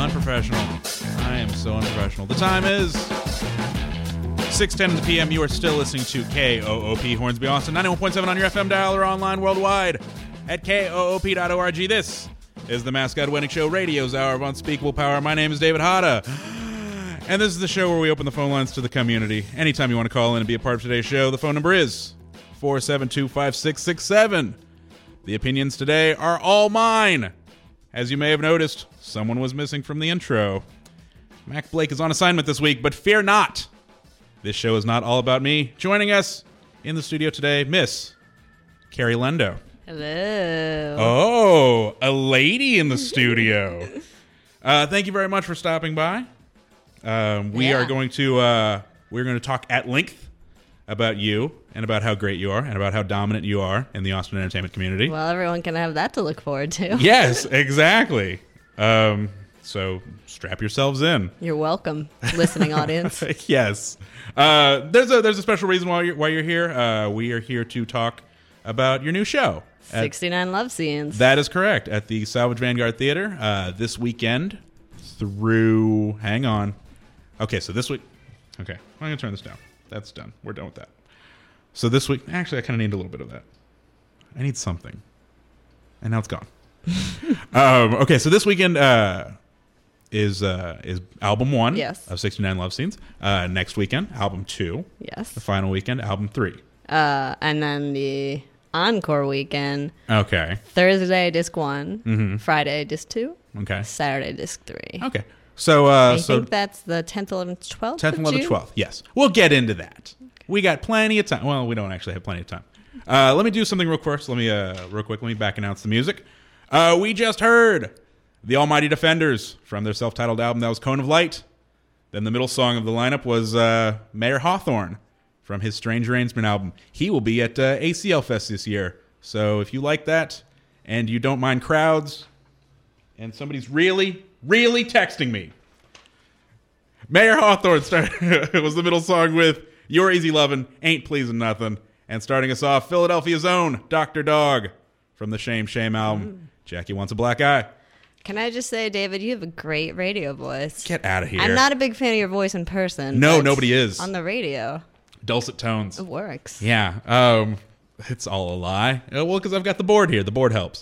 Unprofessional. I am so unprofessional. The time is 6:10 p.m. You are still listening to KOOP Hornsby, Austin, 91.7 on your FM dial or online worldwide at koop.org. This is the Mascot Winning Show, radio's hour of unspeakable power. My name is David Hada, and this is the show where we open the phone lines to the community. Anytime you want to call in and be a part of today's show, the phone number is 472-5667. The opinions today are all mine. As you may have noticed, someone was missing from the intro. Mac Blake is on assignment this week, but fear not. This show is not all about me. Joining us in the studio today, Miss Carrie Lendo. Hello. Oh, a lady in the studio. Thank you very much for stopping by. We're going to talk at length about you and about how great you are and about how dominant you are in the Austin entertainment community. Well, everyone can have that to look forward to. Yes, exactly. So strap yourselves in. You're welcome, listening audience. Yes. There's a special reason why you're here. We are here to talk about your new show. 69 Love Scenes. That is correct. At the Salvage Vanguard Theater this weekend through... Hang on. Okay, so this week... Okay, I'm going to turn this down. That's done. We're done with that. So this week... Actually, I kind of need a little bit of that. I need something. And now it's gone. Okay, so this weekend is album 1 yes. of 69 Love Scenes. Next weekend, album 2. Yes. The final weekend, album 3. And then the encore weekend. Okay. Thursday, disc 1. Mm-hmm. Friday, disc 2. Okay. Saturday, disc 3. Okay. So I think that's the 10th, 11th, 12th 10th, 11th, 12th. Yes. We'll get into that. Okay. We got plenty of time. Well, we don't actually have plenty of time. Let me do something real quick. Let me back announce the music. We just heard the Almighty Defenders from their self-titled album. That was Cone of Light. Then the middle song of the lineup was Mayor Hawthorne from his Strange Arrangement album. He will be at ACL Fest this year. So if you like that and you don't mind crowds and somebody's really, really texting me, Mayor Hawthorne was the middle song with You're Easy Lovin', Ain't Pleasin' Nothin'. And starting us off, Philadelphia's own Dr. Dog from the Shame album. Jackie Wants a Black Eye. Can I just say, David, you have a great radio voice. Get out of here. I'm not a big fan of your voice in person. No, nobody is. On the radio. Dulcet tones. It works. Yeah. It's all a lie. Well, because I've got the board here. The board helps.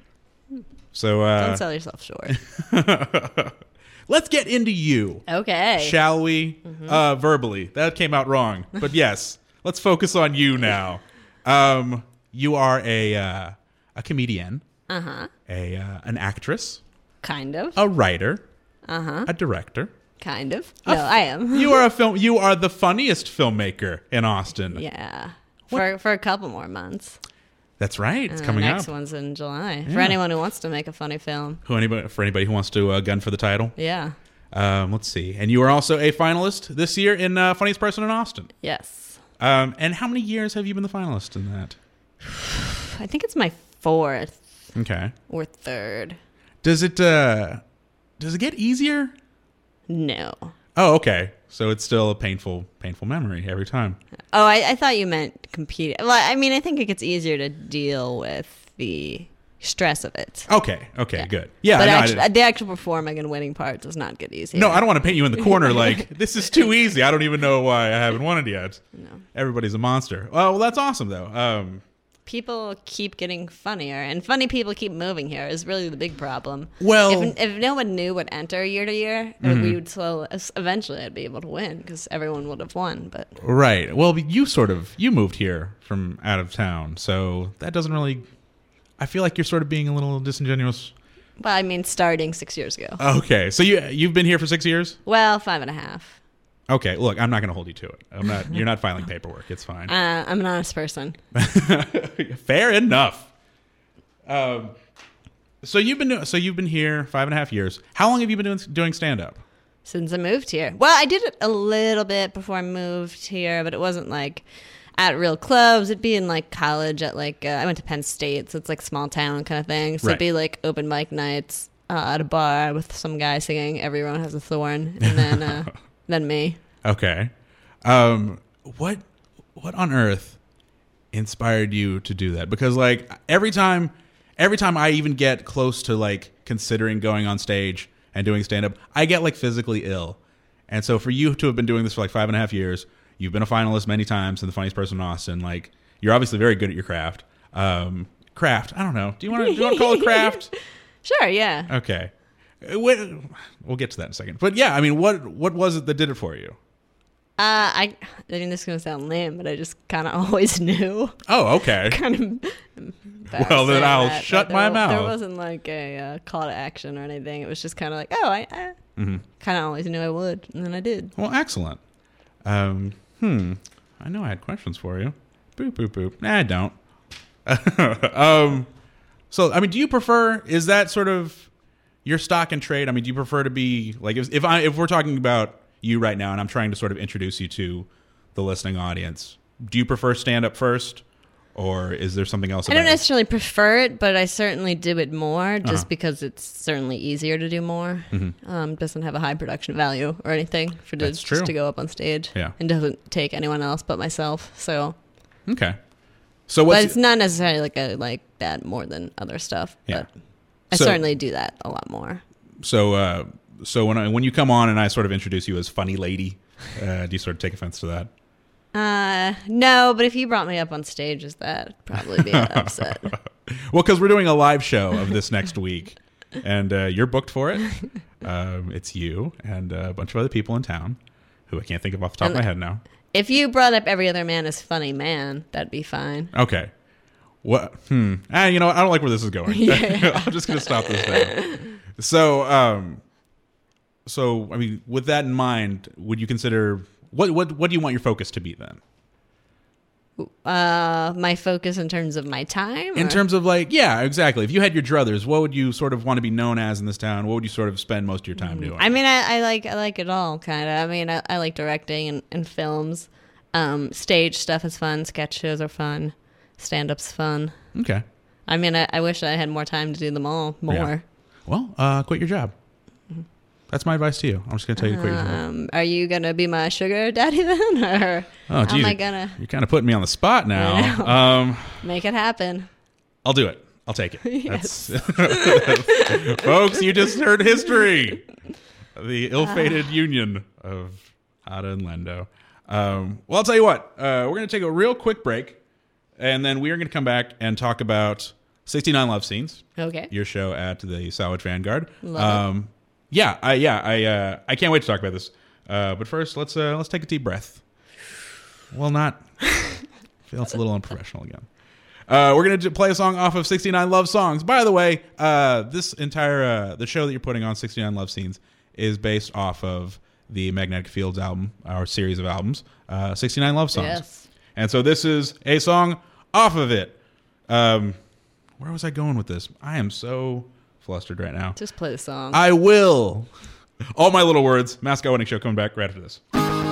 So don't sell yourself short. Let's get into you. Okay. Shall we? Mm-hmm. Verbally. That came out wrong. But yes, let's focus on you now. You are a comedian. Uh-huh. An actress. Kind of. A writer. Uh-huh. A director. Kind of. No, I am. You are You are the funniest filmmaker in Austin. Yeah. For a couple more months. That's right. It's coming up. up. Next one's in July. Yeah. For anyone who wants to make a funny film. For anybody who wants to gun for the title. Yeah. Let's see. And you are also a finalist this year in Funniest Person in Austin. Yes. And how many years have you been the finalist in that? I think it's my 4th. Okay. Or 3rd. Does it get easier? No. Oh, okay. So it's still a painful memory every time. Oh, I thought you meant competing. Well, I mean, I think it gets easier to deal with the stress of it. Okay, yeah. Good. Yeah, but the actual performing and winning part does not get easier. No, I don't want to paint you in the corner like, this is too easy. I don't even know why I haven't won it yet. No. Everybody's a monster. Well, that's awesome, though. People keep getting funnier, and funny people keep moving here is really the big problem. Well, if no one knew what enter year to year, we would eventually I'd be able to win because everyone would have won. But right. Well, you moved here from out of town, so that doesn't really. I feel like you're sort of being a little disingenuous. Well, I mean, starting 6 years ago. Okay, so you've been here for 6 years? Well, 5.5. Okay, look, I'm not going to hold you to it. You're not filing paperwork. It's fine. I'm an honest person. Fair enough. So you've been here 5.5 years. How long have you been doing stand-up? Since I moved here. Well, I did it a little bit before I moved here, but it wasn't like at real clubs. It'd be in like college at like I went to Penn State, so it's like small town kind of thing. So It'd be like open mic nights at a bar with some guy singing "Everyone Has a Thorn," and then then me. Okay. What on earth inspired you to do that? Because like every time I even get close to like considering going on stage and doing stand up, I get like physically ill. And so for you to have been doing this for like 5.5 years, you've been a finalist many times and the funniest person in Austin. Like, you're obviously very good at your craft. Craft, I don't know. Do you want to call it craft? Sure, yeah. Okay. We'll get to that in a second. But yeah, I mean, what was it that did it for you? I mean, this is going to sound lame, but I just kind of always knew. Oh, okay. Kind of. Well, then I'll shut my mouth. There wasn't like a call to action or anything. It was just kind of like, oh, I kind of always knew I would, and then I did. Well, excellent. I know I had questions for you. Boop, boop, boop. Nah, I don't. So, I mean, do you prefer, is that sort of your stock and trade? I mean, do you prefer to be, like, if we're talking about you right now and I'm trying to sort of introduce you to the listening audience, do you prefer stand-up first, or is there something else about I don't necessarily prefer it, but I certainly do it more just Uh-huh. because it's certainly easier to do more. Doesn't have a high production value or anything for That's true. just to go up on stage. Yeah. And doesn't take anyone else but myself. So, Okay. So but it's not necessarily like that more than other stuff. Yeah. But I So- certainly do that a lot more. So when you come on and I sort of introduce you as funny lady, do you sort of take offense to that? No, but if you brought me up on stage as that, I'd probably be upset. Well, because we're doing a live show of this next week, and you're booked for it. It's you and a bunch of other people in town who I can't think of off the top of my head now. If you brought up every other man as funny man, that'd be fine. Okay. What? You know what? I don't like where this is going. Yeah. I'm just going to stop this there. So, I mean, with that in mind, would you consider what do you want your focus to be then? My focus in terms of my time? In terms of like, yeah, exactly. If you had your druthers, what would you sort of want to be known as in this town? What would you sort of spend most of your time doing? I mean, I like it all, kind of. I mean, I like directing and films. Stage stuff is fun. Sketch shows are fun. Stand-up's fun. Okay. I mean, I wish I had more time to do them all more. Yeah. Well, quit your job. That's my advice to you. I'm just going to tell you to quit your job. Are you going to be my sugar daddy then? Or Oh, geez, am I going to you're kind of putting me on the spot now. make it happen? I'll do it. I'll take it. Yes. That's folks, you just heard history. The ill-fated union of Ada and Lendo. Well, I'll tell you what. We're going to take a real quick break, and then we are going to come back and talk about 69 Love Scenes, Okay. your show at the Salvage Vanguard. Love it. I can't wait to talk about this. But first, let's take a deep breath. Well, not. Feels a little unprofessional again. We're gonna play a song off of 69 Love Songs. By the way, this entire the show that you're putting on 69 Love Scenes is based off of the Magnetic Fields album, our series of albums, 69 Love Songs. Yes. And so this is a song off of it. Where was I going with this? I am so flustered right now. Just play the song. I will. All my little words. Mascot Wedding Show coming back right after this.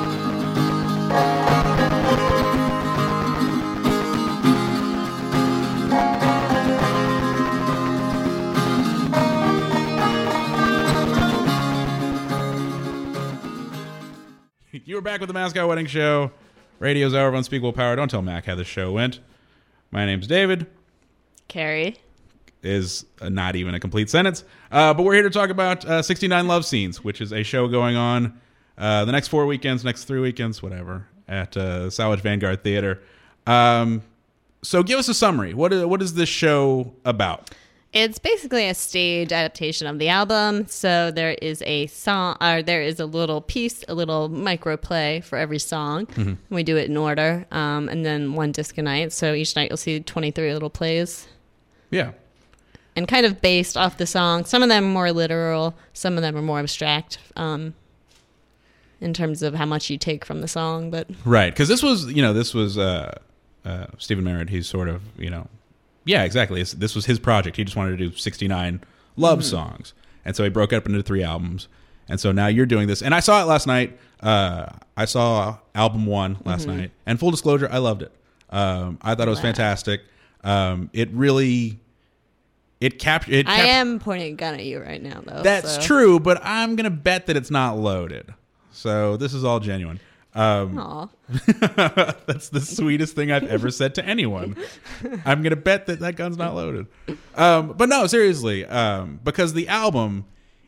You are back with the Mascot Wedding Show. Radio's hour of unspeakable power. Don't tell Mac how this show went. My name's David. Carrie. Is not even a complete sentence. But we're here to talk about 69 Love Scenes, which is a show going on the next 4 weekends, next 3 weekends, whatever, at Salvage Vanguard Theater. So give us a summary. What is this show about? It's basically a stage adaptation of the album. So there is a song, or there is a little piece, a little micro play for every song. Mm-hmm. We do it in order, and then one disc a night. So each night you'll see 23 little plays. Yeah. And kind of based off the song. Some of them are more literal. Some of them are more abstract in terms of how much you take from the song. But right, because this was Stephen Merritt. He's sort of, yeah, exactly. This was his project. He just wanted to do 69 love songs. And so he broke it up into 3 albums. And so now you're doing this. And I saw it last night. I saw album 1 last night. And full disclosure, I loved it. I thought it was fantastic. It really... I am pointing a gun at you right now, though. That's true, but I'm going to bet that it's not loaded. So this is all genuine. Aw. That's the sweetest thing I've ever said to anyone. I'm going to bet that gun's not loaded. But no, seriously, because the album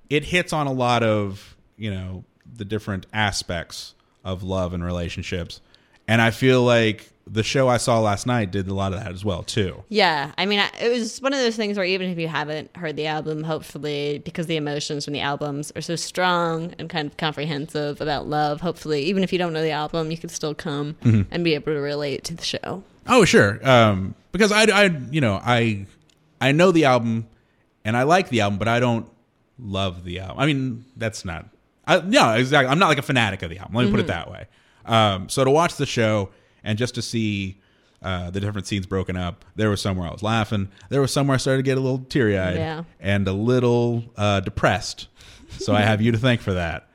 it hits on a lot of, the different aspects of love and relationships. And I feel like the show I saw last night did a lot of that as well, too. Yeah. I mean, it was one of those things where even if you haven't heard the album, hopefully, because the emotions from the albums are so strong and kind of comprehensive about love, hopefully, even if you don't know the album, you can still come and be able to relate to the show. Oh, sure. Because I know the album and I like the album, but I don't love the album. I mean, that's not... no, exactly. I'm not like a fanatic of the album. Let me put it that way. So to watch the show and just to see the different scenes broken up, there was somewhere I was laughing. There was somewhere I started to get a little teary-eyed and a little depressed. So I have you to thank for that.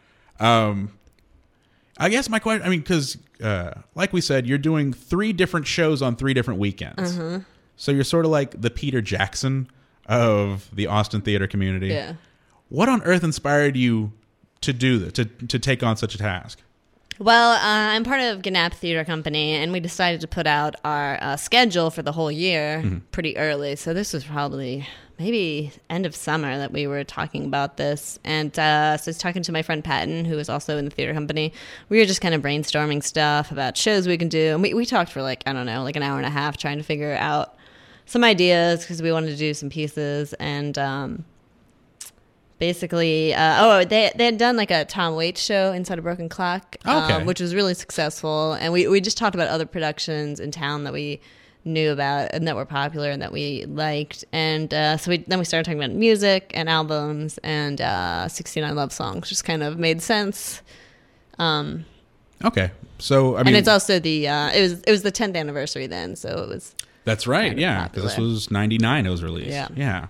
I guess my question, because like we said, you're doing 3 different shows on 3 different weekends. So you're sort of like the Peter Jackson of the Austin theater community. Yeah. What on earth inspired you to do that, to take on such a task? Well, I'm part of Gnap Theater Company, and we decided to put out our schedule for the whole year pretty early. So this was probably maybe end of summer that we were talking about this. And so I was talking to my friend Patton, who is also in the theater company. We were just kind of brainstorming stuff about shows we can do. And we talked for like an hour and a half trying to figure out some ideas because we wanted to do some pieces. And basically, they had done like a Tom Waits show inside a Broken Clock, which was really successful. And we just talked about other productions in town that we knew about and that were popular and that we liked. And so we started talking about music and albums, and 69 Love Songs just kind of made sense. Okay, so I mean, and it's also the it was the 10th anniversary then, so it was. That's right, yeah, because this was 99. It was released, yeah.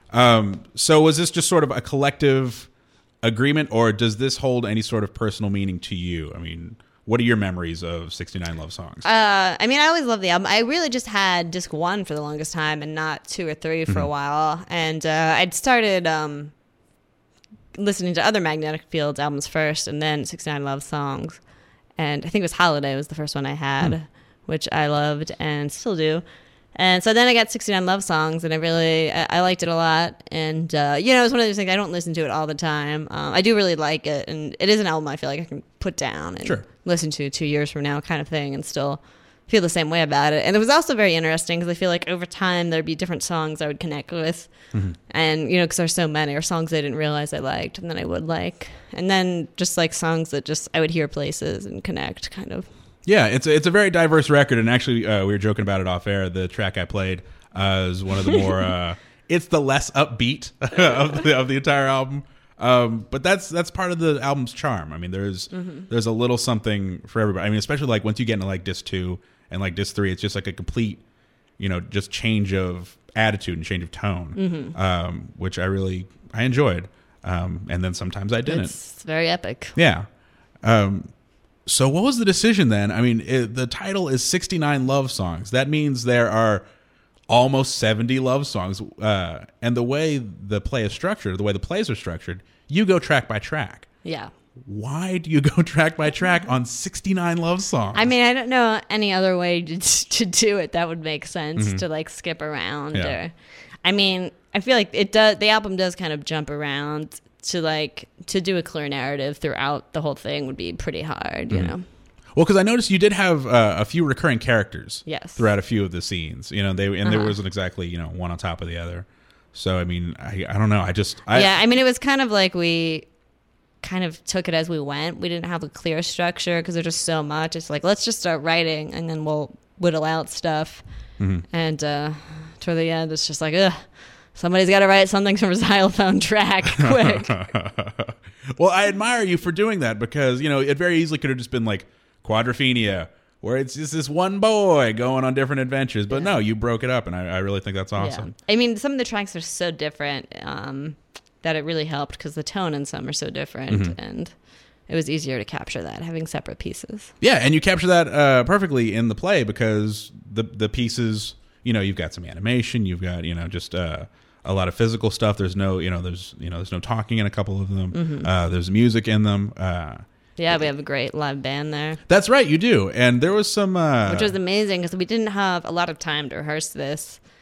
So was this just sort of a collective agreement, or does this hold any sort of personal meaning to you? I mean, what are your memories of 69 Love Songs? I always loved the album. I really just had disc 1 for the longest time and not 2 or 3 for a while. And I'd started listening to other Magnetic Fields albums first, and then 69 Love Songs. And I think it was Holiday was the first one I had, which I loved and still do. And so then I got 69 Love Songs, and I liked it a lot. And, it was one of those things, I don't listen to it all the time. I do really like it, and it is an album I feel like I can put down and listen to 2 years from now kind of thing and still feel the same way about it. And it was also very interesting because I feel like over time there'd be different songs I would connect with. And, because there's so many, or songs I didn't realize I liked and then I would like. And then just like songs that just I would hear places and connect kind of. Yeah, it's a very diverse record, and actually we were joking about it off air. The track I played is one of the more it's the less upbeat of the entire album, but that's part of the album's charm. I mean, there's a little something for everybody. I mean, especially like once you get into like disc 2 and like disc 3, it's just like a complete just change of attitude and change of tone, which I enjoyed, and then sometimes I didn't. It's very epic. Yeah. So what was the decision then? I mean, the title is 69 Love Songs. That means there are almost 70 love songs. And the way the play is structured, the way the plays are structured, you go track by track. Yeah. Why do you go track by track on 69 love songs? I mean, I don't know any other way to do it that would make sense to like skip around. Yeah. Or, I mean, I feel like it does. The album does kind of jump around. To do a clear narrative throughout the whole thing would be pretty hard, you know. Well, because I noticed you did have a few recurring characters throughout a few of the scenes. There wasn't exactly one on top of the other. So I mean, I don't know. I mean, it was kind of like we kind of took it as we went. We didn't have a clear structure because there's just so much. It's like let's just start writing and then we'll whittle out stuff. And toward the end, it's just like ugh. Somebody's got to write something from a xylophone track quick. Well, I admire you for doing that because, it very easily could have just been like Quadrophenia, where it's just this one boy going on different adventures. But no, you broke it up, and I really think that's awesome. Yeah. I mean, some of the tracks are so different that it really helped because the tone in some are so different. And it was easier to capture that, having separate pieces. Yeah, and you capture that perfectly in the play because the pieces, you've got some animation, you've got, just... a lot of physical stuff. There's no, there's no talking in a couple of them. There's music in them. We have a great live band there. That's right, you do. And there was some... which was amazing because we didn't have a lot of time to rehearse this.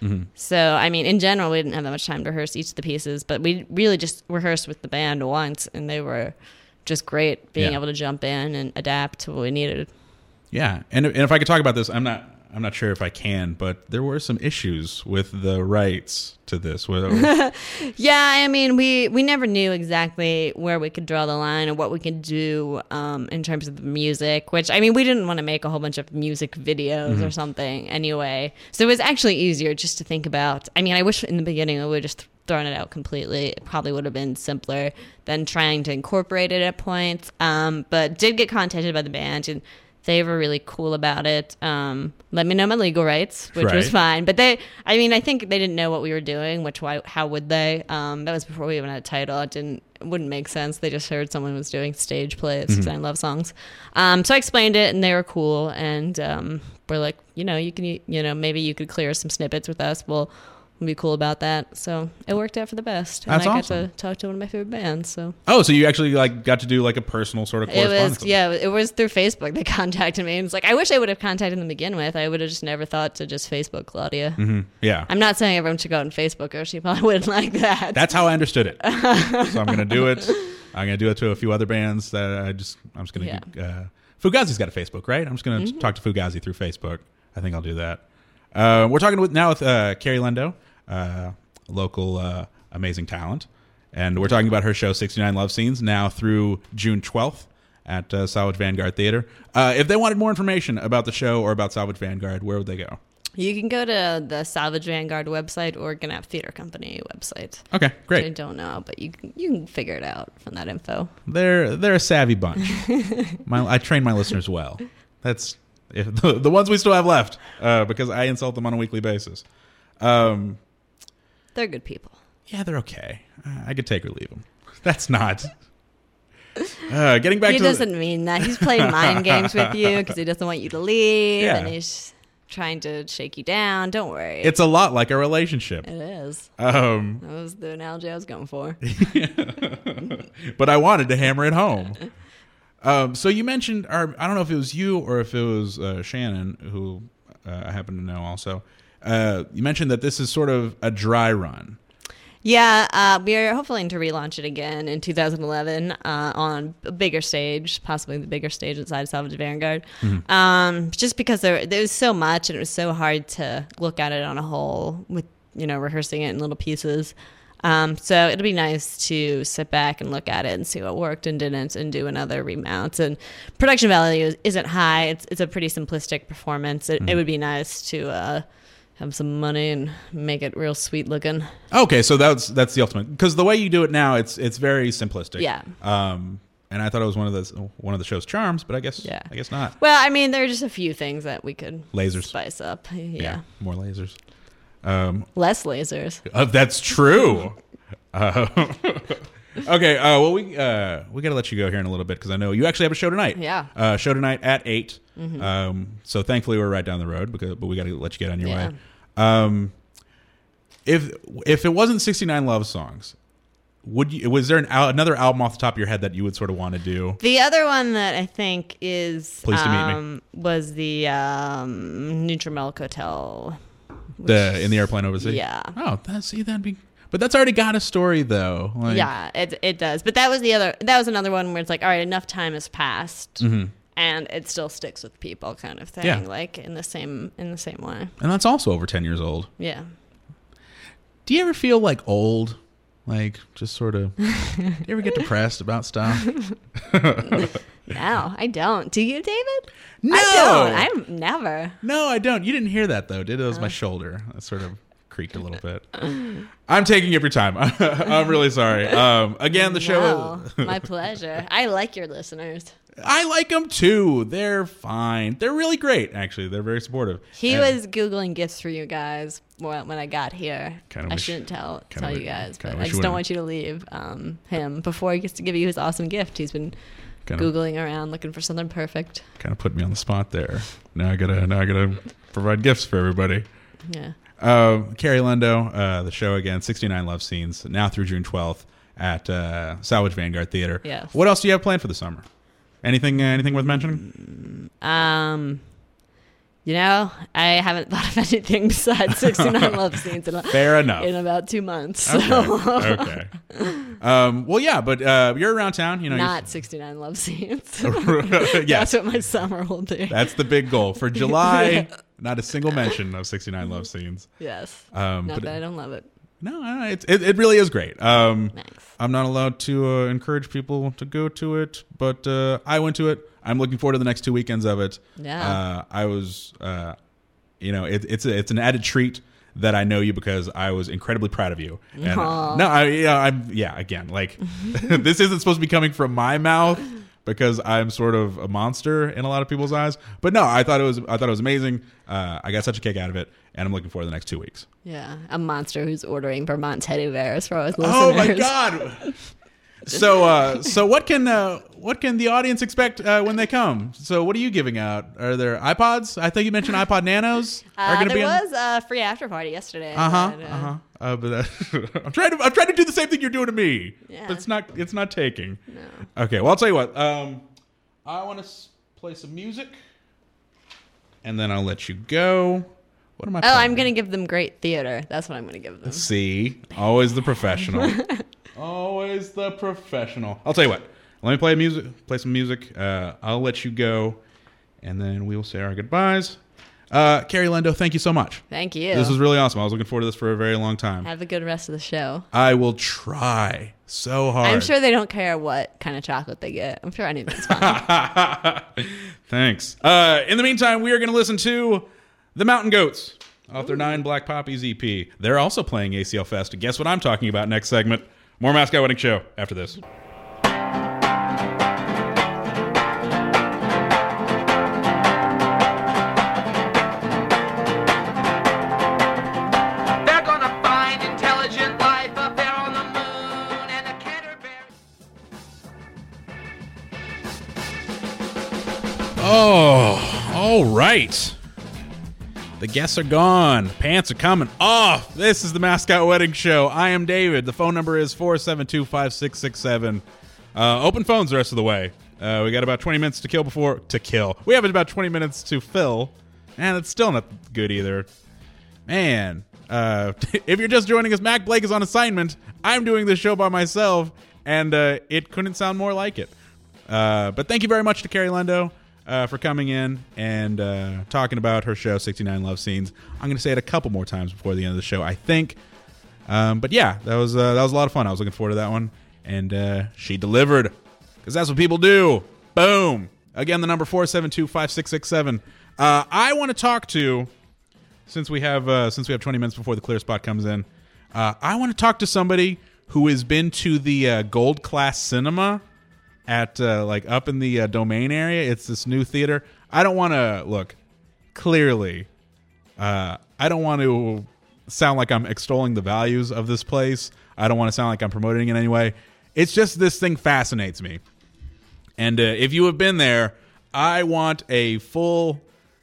So, I mean, in general, we didn't have that much time to rehearse each of the pieces, but we really just rehearsed with the band once, and they were just great being able to jump in and adapt to what we needed. Yeah, and if I could talk about this, I'm not sure if I can, but there were some issues with the rights to this. Yeah, I mean, we never knew exactly where we could draw the line or what we could do in terms of the music, which, I mean, we didn't want to make a whole bunch of music videos or something anyway. So it was actually easier just to think about. I mean, I wish in the beginning we would have just thrown it out completely. It probably would have been simpler than trying to incorporate it at points. But did get contacted by the band, and they were really cool about it. Let me know my legal rights, which was fine. But I think they didn't know what we were doing, how would they? That was before we even had a title. It wouldn't make sense. They just heard someone was doing stage plays because I love songs. So I explained it, and they were cool. And we're like, maybe you could clear some snippets with us. We'll be cool about that. So it worked out for the best. That's and I awesome. got to talk to one of my favorite bands. So so you actually got to do a personal sort of correspondence? It was through Facebook. They contacted me, and it's like, I wish I would have contacted them to begin with. I would have just never thought to just Facebook Claudia. Mm-hmm. Yeah. I'm not saying everyone should go on Facebook, or she probably wouldn't like that. That's how I understood it. So I'm going to do it. I'm going to do it to a few other bands that I'm just going to Fugazi's got a Facebook, right? I'm just going to talk to Fugazi through Facebook. I think I'll do that. We're talking with Carrie Lendo, local amazing talent, and we're talking about her show 69 Love Scenes now through June 12th at Salvage Vanguard Theater. If they wanted more information about the show or about Salvage Vanguard, where would they go? You can go to the Salvage Vanguard website or Gannap Theater Company website. Okay, great. I don't know, but you can figure it out from that info. They're a savvy bunch. I train my listeners well. That's the ones we still have left, because I insult them on a weekly basis. They're good people. Yeah, they're okay. I could take or leave them. That's not. Getting back to... He doesn't mean that. He's playing mind games with you because he doesn't want you to leave, and he's trying to shake you down. Don't worry. It's a lot like a relationship. It is. That was the analogy I was going for. But I wanted to hammer it home. So you mentioned, I don't know if it was you or if it was Shannon, who I happen to know also. You mentioned that this is sort of a dry run. Yeah, we are hoping to relaunch it again in 2011 on a bigger stage, possibly the bigger stage inside Salvage Vanguard. Just because there was so much, and it was so hard to look at it on a whole with, rehearsing it in little pieces. So it'll be nice to sit back and look at it and see what worked and didn't, and do another remount. And production value isn't high. It's a pretty simplistic performance. It would be nice to have some money and make it real sweet looking. Okay, so that's the ultimate, because the way you do it now, it's very simplistic. Yeah. And I thought it was one of the show's charms, but I guess not. Well, I mean, there are just a few things that we could spice up. Yeah, more lasers. Less lasers. That's true. Okay. Well, we got to let you go here in a little bit because I know you actually have a show tonight. Yeah. Show tonight at 8. So thankfully we're right down the road, but we got to let you get on your way. If it wasn't 69 Love Songs, was there another album off the top of your head that you would sort of want to do? The other one that I think is Pleased to Meet Me was the Nutrimilk Hotel. In the airplane overseas? Yeah. Oh, that'd be... But that's already got a story, though. Yeah, it does. But that was another one where it's like, all right, enough time has passed, and it still sticks with people, kind of thing. Yeah. Like in the same way. And that's also over 10 years old. Yeah. Do you ever feel like old? Like just sort of. Do you ever get depressed about stuff? No, I don't. Do you, David? No, I don't. I'm never. No, I don't. You didn't hear that though, did it? It was my shoulder. I sort of creaked a little bit. I'm taking up your time. I'm really sorry. Again, the show. My pleasure. I like your listeners. I like them too. They're fine. They're really great, actually. They're very supportive. He was Googling gifts for you guys when I got here. I shouldn't tell you guys, but I just don't want you to leave him before he gets to give you his awesome gift. He's been Googling around looking for something perfect. Kind of put me on the spot there. Now I gotta provide gifts for everybody. Yeah. Carrie Lendo, the show again, 69 Love Scenes, now through June 12th at Salvage Vanguard Theater. Yes. What else do you have planned for the summer? Anything worth mentioning? I haven't thought of anything besides 69 Love Scenes Fair enough. in about 2 months. So. Okay. Well, yeah, but you're around town. Not 69 Love Scenes. Yes. That's what my summer will be. That's the big goal. For July, not a single mention of 69 Love Scenes. Yes. But Not that I don't love it. No, it really is great. Thanks. I'm not allowed to encourage people to go to it, but I went to it. I'm looking forward to the next 2 weekends of it. Yeah. I was, it's an added treat that I know you because I was incredibly proud of you. And, again, like this isn't supposed to be coming from my mouth because I'm sort of a monster in a lot of people's eyes. But no, I thought it was amazing. I got such a kick out of it, and I'm looking forward to the next 2 weeks. Yeah, a monster who's ordering Vermont teddy bears for us listeners. Oh my God! So what can the audience expect when they come? So what are you giving out? Are there iPods? I think you mentioned iPod Nanos are going to be. There was a free after party yesterday. But I'm trying to do the same thing you're doing to me. Yeah. But it's not taking. No. Okay, well I'll tell you what. I want to play some music, and then I'll let you go. What am I? Playing? I'm going to give them great theater. That's what I'm going to give them. See, always the professional. Always the professional. I'll tell you what. Let me play some music. I'll let you go, and then we will say our goodbyes. Carrie Lendo, thank you so much. Thank you. This was really awesome. I was looking forward to this for a very long time. Have a good rest of the show. I will try so hard. I'm sure they don't care what kind of chocolate they get. I'm sure anything's fine. Thanks. In the meantime, we are going to listen to The Mountain Goats off their 9 Black Poppies EP. They're also playing ACL Fest. And guess what I'm talking about next segment? More Mascot Wedding Show after this. Oh, all right. The guests are gone. Pants are coming off. This is the Mascot Wedding Show. I am David. The phone number is 472-5667. Open phones the rest of the way. We got about 20 minutes to kill. We have about 20 minutes to fill, and it's still not good either. Man, if you're just joining us, Mac Blake is on assignment. I'm doing this show by myself, and it couldn't sound more like it. But thank you very much to Carrie Lendo for coming in and talking about her show, 69 Love Scenes. I'm going to say it a couple more times before the end of the show, I think. But yeah, that was a lot of fun. I was looking forward to that one. And she delivered, because that's what people do. Boom. Again, the number 472-5667. I want to talk to, since we have 20 minutes before the clear spot comes in, I want to talk to somebody who has been to the Gold Class Cinema at up in the Domain area. It's this new theater. I don't want to look clearly. I don't want to sound like I'm extolling the values of this place. I don't want to sound like I'm promoting it in any way. It's just this thing fascinates me. And if you have been there, I want a full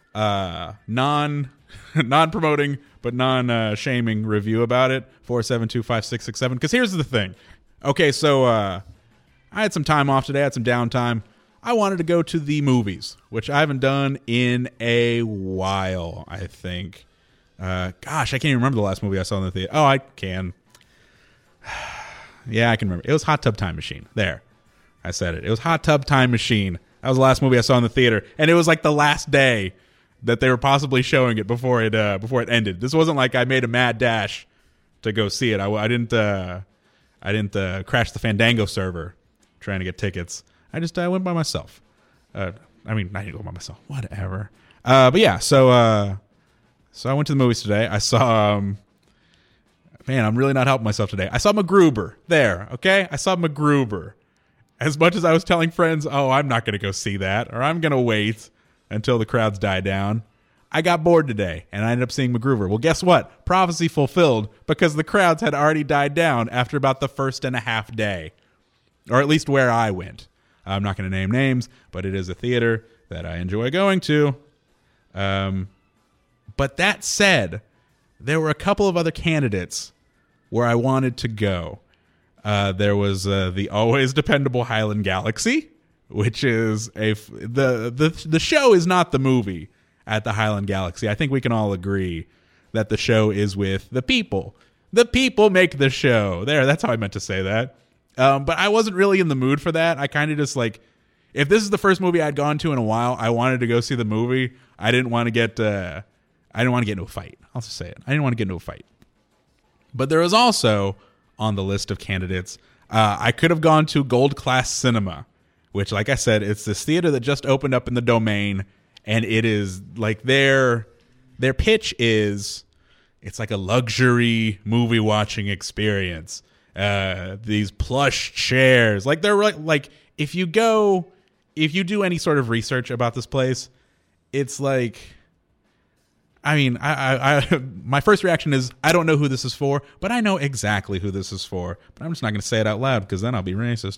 non-promoting but non-shaming review about it. 472-5667. Because here's the thing. Okay, so I had some time off today. I had some downtime. I wanted to go to the movies, which I haven't done in a while, I think. Gosh, I can't even remember the last movie I saw in the theater. Oh, I can. Yeah, I can remember. It was Hot Tub Time Machine. There. I said it. It was Hot Tub Time Machine. That was the last movie I saw in the theater. And it was like the last day that they were possibly showing it before it ended. This wasn't like I made a mad dash to go see it. I didn't crash the Fandango server trying to get tickets. I went by myself. I didn't go by myself. Whatever. But yeah, so I went to the movies today. I saw man, I'm really not helping myself today. I saw MacGruber. There, okay? I saw MacGruber. As much as I was telling friends, oh, I'm not going to go see that, or I'm going to wait until the crowds die down, I got bored today, and I ended up seeing MacGruber. Well, guess what? Prophecy fulfilled, because the crowds had already died down after about the first and a half day, or at least where I went. I'm not going to name names, but it is a theater that I enjoy going to. But that said, there were a couple of other candidates where I wanted to go. There was the always dependable Highland Galaxy, which is the show is not the movie. at the Highland Galaxy. I think we can all agree that the show is with the people. The people make the show. There, that's how I meant to say that. But I wasn't really in the mood for that. I kind of just like, if this is the first movie I'd gone to in a while, I wanted to go see the movie. I didn't want to get into a fight. I'll just say it. I didn't want to get into a fight. But there was also on the list of candidates, I could have gone to Gold Class Cinema, which, like I said, it's this theater that just opened up in the Domain, and it is like their pitch is, it's like a luxury movie watching experience. These plush chairs, like they're like if you do any sort of research about this place, it's like, I mean, I my first reaction is I don't know who this is for, but I know exactly who this is for. But I'm just not going to say it out loud because then I'll be racist.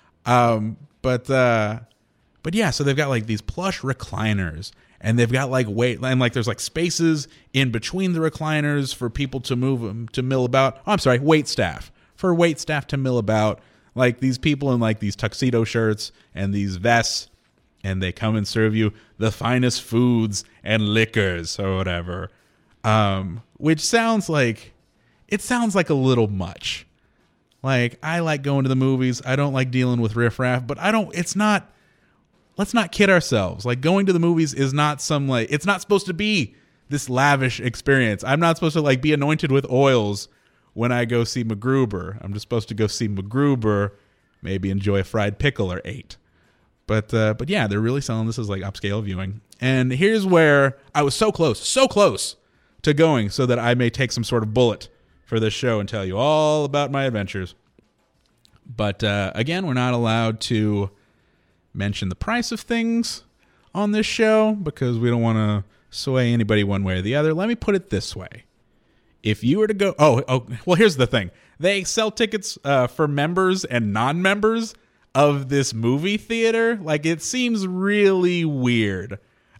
But yeah, so they've got like these plush recliners, and they've got like there's like spaces in between the recliners for people to move to mill about. Oh, I'm sorry, wait staff to mill about. Like these people in like these tuxedo shirts and these vests, and they come and serve you the finest foods and liquors or whatever. Which sounds like a little much. Like, I like going to the movies. I don't like dealing with riffraff, but let's not kid ourselves. Like, going to the movies is not it's not supposed to be this lavish experience. I'm not supposed to like be anointed with oils when I go see MacGruber. I'm just supposed to go see MacGruber, maybe enjoy a fried pickle or 8. But yeah, they're really selling this as like upscale viewing. And here's where I was so close to going so that I may take some sort of bullet for this show and tell you all about my adventures. But again, we're not allowed to mention the price of things on this show because we don't want to sway anybody one way or the other. Let me put it this way. If you were to go... well, here's the thing. They sell tickets for members and non-members of this movie theater. Like, it seems really weird.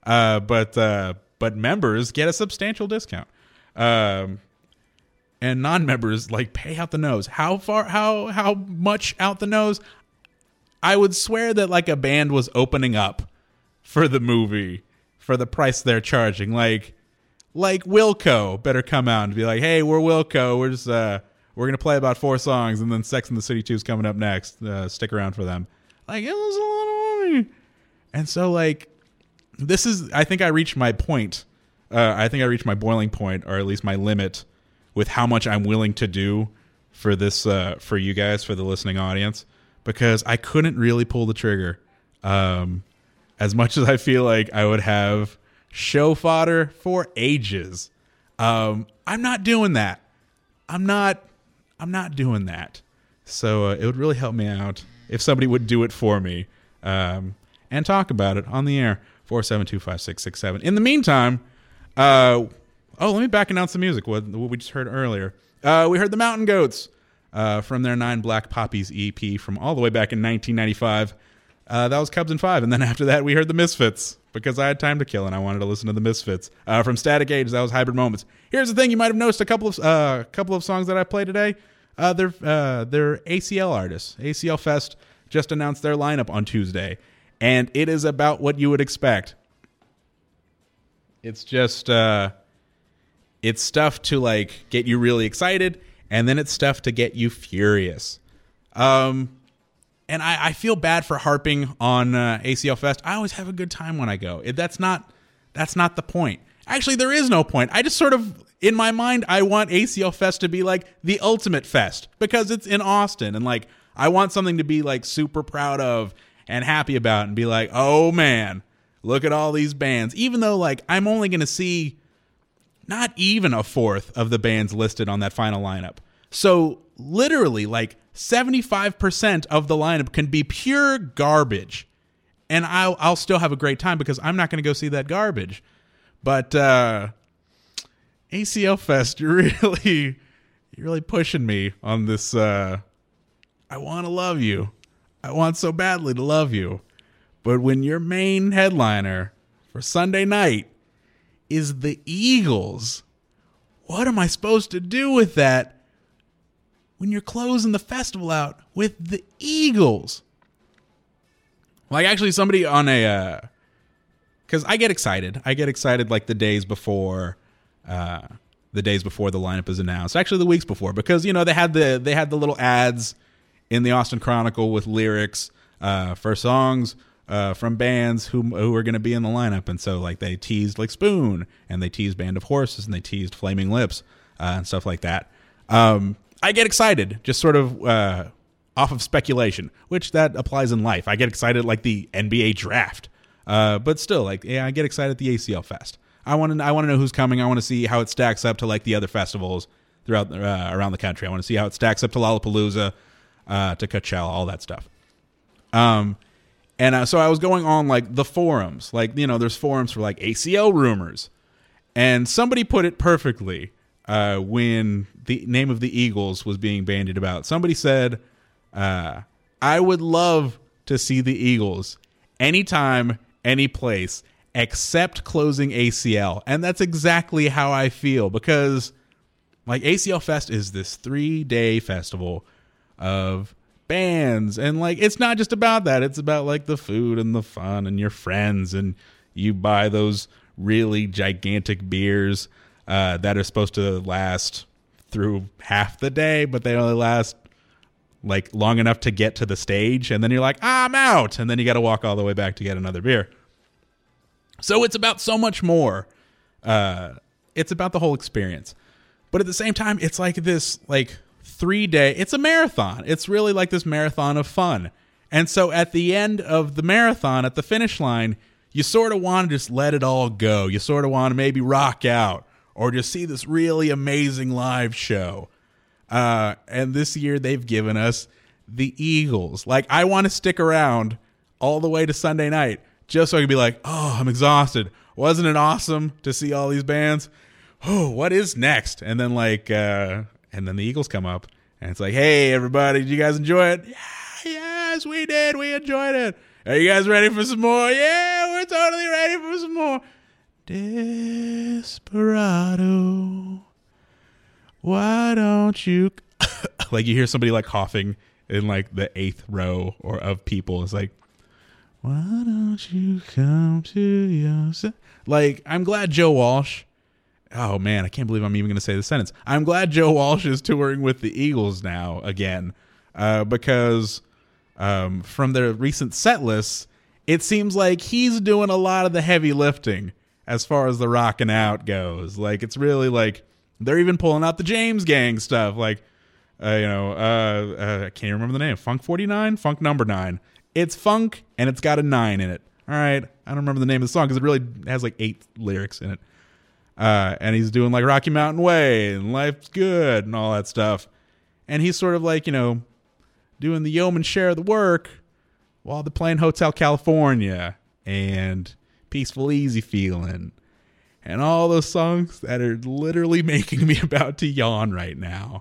But members get a substantial discount. And non-members, like, pay out the nose. How much out the nose? I would swear that, like, a band was opening up for the movie for the price they're charging. Like Wilco better come out and be like, hey, we're Wilco. We're just, we're going to play about 4 songs, and then Sex and the City 2 is coming up next. Stick around for them. Like, it was a lot of money. And so, like, I think I reached my point. I think I reached my boiling point, or at least my limit, with how much I'm willing to do for this, for you guys, for the listening audience, because I couldn't really pull the trigger. As much as I feel like I would have show fodder for ages. I'm not doing that. I'm not doing that. So it would really help me out if somebody would do it for me, and talk about it on the air. 4725667. In the meantime, let me back announce the music. What we just heard earlier. We heard the Mountain Goats from their 9 Black Poppies EP from all the way back in 1995. That was Cubs in 5, and then after that we heard the Misfits because I had time to kill and I wanted to listen to the Misfits. From Static Age, that was Hybrid Moments. Here's the thing: you might have noticed a couple of songs that I played today. They're ACL artists. ACL Fest just announced their lineup on Tuesday, and it is about what you would expect. It's just it's stuff to like get you really excited, and then it's stuff to get you furious. And I feel bad for harping on ACL Fest. I always have a good time when I go. That's not the point. Actually, there is no point. I just sort of, in my mind, I want ACL Fest to be like the ultimate fest because it's in Austin. And like, I want something to be like super proud of and happy about and be like, oh man, look at all these bands. Even though like I'm only going to see not even a fourth of the bands listed on that final lineup. So literally like 75% of the lineup can be pure garbage, and I'll still have a great time because I'm not going to go see that garbage. But ACL Fest, you're really pushing me on this. I want to love you. I want so badly to love you, but when your main headliner for Sunday night is the Eagles, what am I supposed to do with that? When you're closing the festival out with the Eagles. Like, actually, somebody on because I get excited. I get excited like the days before the lineup is announced. Actually, the weeks before, because they had the little ads in the Austin Chronicle with lyrics for songs from bands who are going to be in the lineup, and so like they teased like Spoon, and they teased Band of Horses, and they teased Flaming Lips and stuff like that. I get excited just sort of off of speculation, which that applies in life. I get excited like the NBA draft, but still, like I get excited at the ACL Fest. I want to know who's coming. I want to see how it stacks up to like the other festivals throughout around the country. I want to see how it stacks up to Lollapalooza, to Coachella, all that stuff. And so I was going on like the forums, like there's forums for like ACL rumors, and somebody put it perfectly when the name of the Eagles was being bandied about. Somebody said, "I would love to see the Eagles anytime, any place." Except closing ACL. And that's exactly how I feel, because like ACL Fest is this 3-day festival of bands, and like it's not just about that. It's about like the food and the fun and your friends, and you buy those really gigantic beers that are supposed to last through half the day, but they only last like long enough to get to the stage, and then you're like, I'm out, and then you got to walk all the way back to get another beer. So it's about so much more. It's about the whole experience. But at the same time, it's like this like 3-day, it's a marathon. It's really like this marathon of fun. And so at the end of the marathon, at the finish line, you sort of want to just let it all go. You sort of want to maybe rock out or just see this really amazing live show. And this year they've given us the Eagles. Like, I want to stick around all the way to Sunday night, just so I could be like, oh, I'm exhausted. Wasn't it awesome to see all these bands? Oh, what is next? And then and then the Eagles come up, and it's like, hey, everybody, did you guys enjoy it? Yeah, yes, we did. We enjoyed it. Are you guys ready for some more? Yeah, we're totally ready for some more. Desperado, why don't you... like, you hear somebody like coughing in like the 8th row or of people. It's like, why don't you come to yourself? Like, I'm glad Joe Walsh... Oh, man, I can't believe I'm even going to say this sentence. I'm glad Joe Walsh is touring with the Eagles now again, because from their recent set lists, it seems like he's doing a lot of the heavy lifting as far as the rocking out goes. Like, it's really like they're even pulling out the James Gang stuff. Like, I can't even remember the name. Funk 49? Funk number 9. It's funk, and it's got a 9 in it. All right. I don't remember the name of the song because it really has like 8 lyrics in it. And he's doing like Rocky Mountain Way and Life's Good and all that stuff. And he's sort of like, doing the yeoman share of the work while they're playing Hotel California and Peaceful Easy Feeling and all those songs that are literally making me about to yawn right now.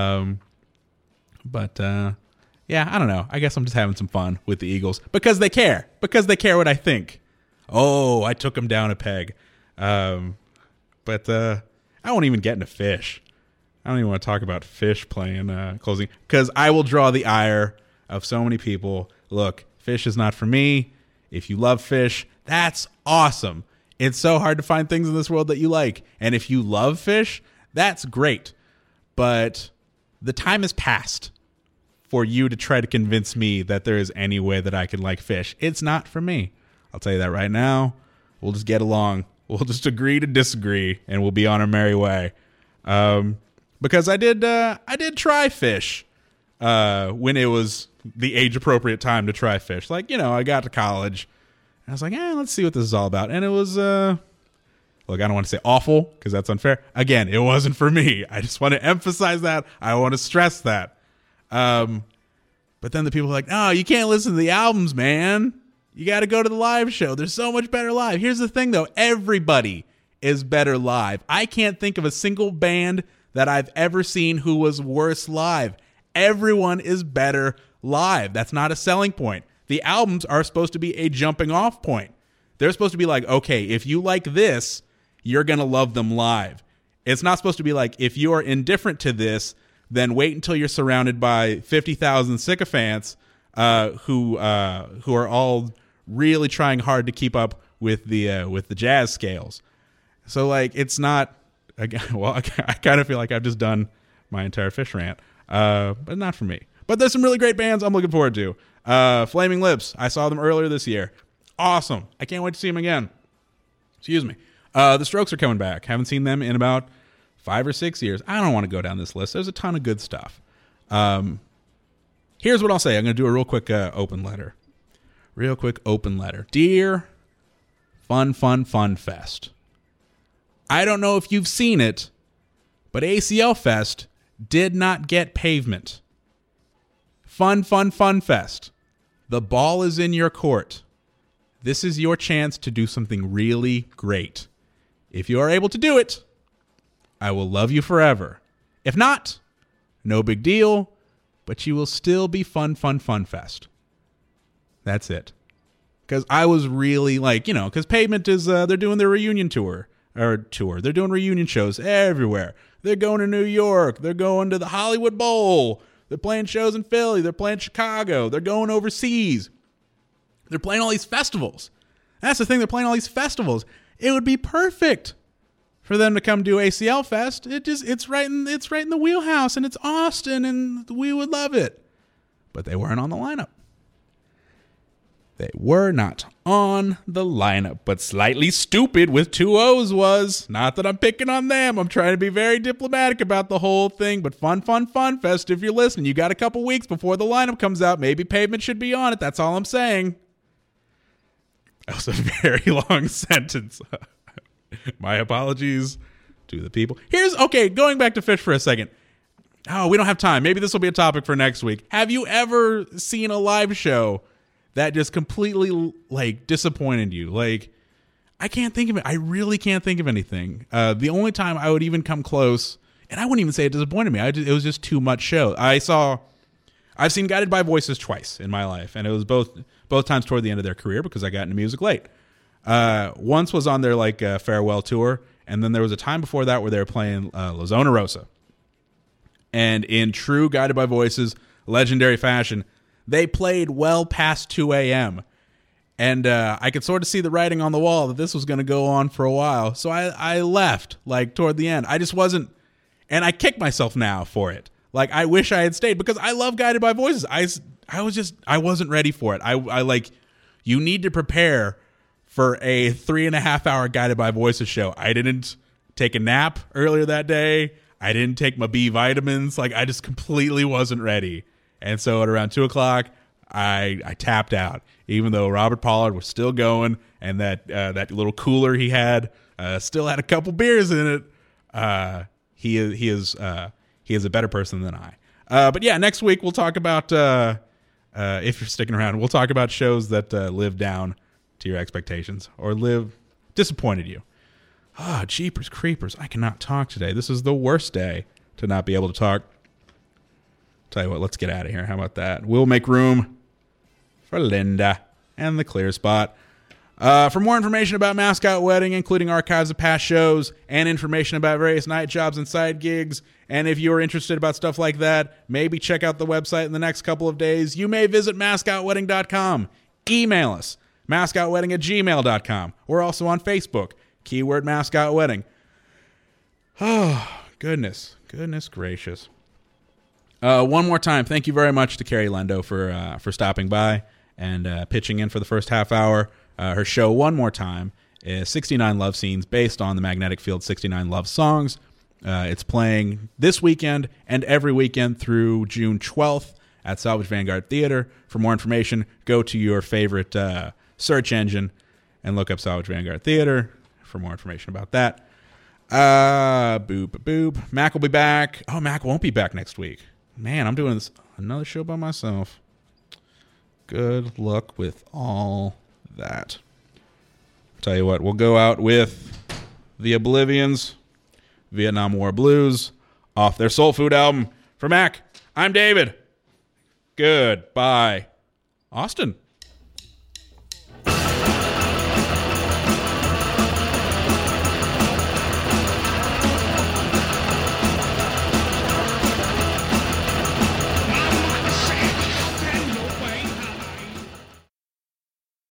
Yeah, I don't know. I guess I'm just having some fun with the Eagles because they care. Because they care what I think. Oh, I took them down a peg. But I won't even get into Fish. I don't even want to talk about Fish playing closing, because I will draw the ire of so many people. Look, Fish is not for me. If you love Fish, that's awesome. It's so hard to find things in this world that you like. And if you love Fish, that's great. But the time has passed for you to try to convince me that there is any way that I can like Fish. It's not for me. I'll tell you that right now. We'll just get along. We'll just agree to disagree, and we'll be on our merry way. Because I did try Fish when it was the age-appropriate time to try Fish. Like, I got to college, and I was like, let's see what this is all about. And it was, look, I don't want to say awful, because that's unfair. Again, it wasn't for me. I just want to emphasize that. I want to stress that. But then the people are like, no, you can't listen to the albums, man. You got to go to the live show. There's so much better live. Here's the thing, though. Everybody is better live. I can't think of a single band that I've ever seen who was worse live. Everyone is better live. That's not a selling point. The albums are supposed to be a jumping off point. They're supposed to be like, okay, if you like this, you're going to love them live. It's not supposed to be like, if you are indifferent to this, then wait until you're surrounded by 50,000 sycophants who are all really trying hard to keep up with the jazz scales. So like it's not again. Well, I kind of feel like I've just done my entire Fish rant, but not for me. But there's some really great bands I'm looking forward to. Flaming Lips. I saw them earlier this year. Awesome. I can't wait to see them again. Excuse me. The Strokes are coming back. Haven't seen them in about 5 or 6 years. I don't want to go down this list. There's a ton of good stuff. Here's what I'll say. I'm going to do a real quick open letter. Real quick open letter. Dear Fun Fest. I don't know if you've seen it, but ACL Fest did not get pavement. Fun Fest. The ball is in your court. This is your chance to do something really great. If you are able to do it, I will love you forever. If not, no big deal, but you will still be Fun Fest. That's it. Because I was really like, because Pavement is, they're doing their reunion tour. They're doing reunion shows everywhere. They're going to New York. They're going to the Hollywood Bowl. They're playing shows in Philly. They're playing Chicago. They're going overseas. They're playing all these festivals. That's the thing. They're playing all these festivals. It would be perfect for them to come do ACL Fest. It's right in the wheelhouse, and it's Austin, and we would love it. But they weren't on the lineup. They were not on the lineup, but Slightly Stupid with 2 O's was. Not that I'm picking on them. I'm trying to be very diplomatic about the whole thing, but Fun Fest, if you're listening, you got a couple weeks before the lineup comes out. Maybe Pavement should be on it. That's all I'm saying. That was a very long sentence. My apologies to the people. Going back to Fish for a second. Oh, we don't have time. Maybe this will be a topic for next week. Have you ever seen a live show that just completely disappointed you? I can't think of it. I really can't think of anything. The only time I would even come close, and I wouldn't even say it disappointed me. It was just too much show. I've seen Guided by Voices twice in my life, and it was both times toward the end of their career because I got into music late. Once was on their farewell tour, and then there was a time before that where they were playing La Zona Rosa. And in true Guided by Voices legendary fashion, they played well past 2 a.m. And I could sort of see the writing on the wall that this was going to go on for a while. So I left toward the end. I just wasn't, and I kick myself now for it. I wish I had stayed because I love Guided by Voices. I wasn't ready for it. You need to prepare for a 3.5 hour Guided by Voices show. I didn't take a nap earlier that day. I didn't take my B vitamins. I just completely wasn't ready. And so at around 2 o'clock, I tapped out, even though Robert Pollard was still going, and that little cooler he had still had a couple beers in it. He is a better person than I. But yeah, next week we'll talk about if you're sticking around, we'll talk about shows that live down to your expectations or disappointed you. Jeepers creepers! I cannot talk today. This is the worst day to not be able to talk. Tell you what, let's get out of here. How about that? We'll make room for Linda and the Clear Spot. For more information about Mascot Wedding, including archives of past shows and information about various night jobs and side gigs, and if you're interested about stuff like that, maybe check out the website in the next couple of days. You may visit mascotwedding.com. Email us, mascotwedding@gmail.com. We're also on Facebook, keyword Mascot Wedding. Oh, goodness gracious. One more time, thank you very much to Carrie Lendo for stopping by and pitching in for the first half hour. Her show, one more time, is 69 Love Scenes, based on the Magnetic Field 69 Love Songs. It's playing this weekend and every weekend through June 12th at Salvage Vanguard Theater. For more information, go to your favorite search engine and look up Salvage Vanguard Theater for more information about that. Boop. Mac will be back. Oh, Mac won't be back next week. Man, I'm doing another show by myself. Good luck with all that. Tell you what, we'll go out with the Oblivions, Vietnam War Blues, off their Soul Food album. For Mac, I'm David. Goodbye. Austin.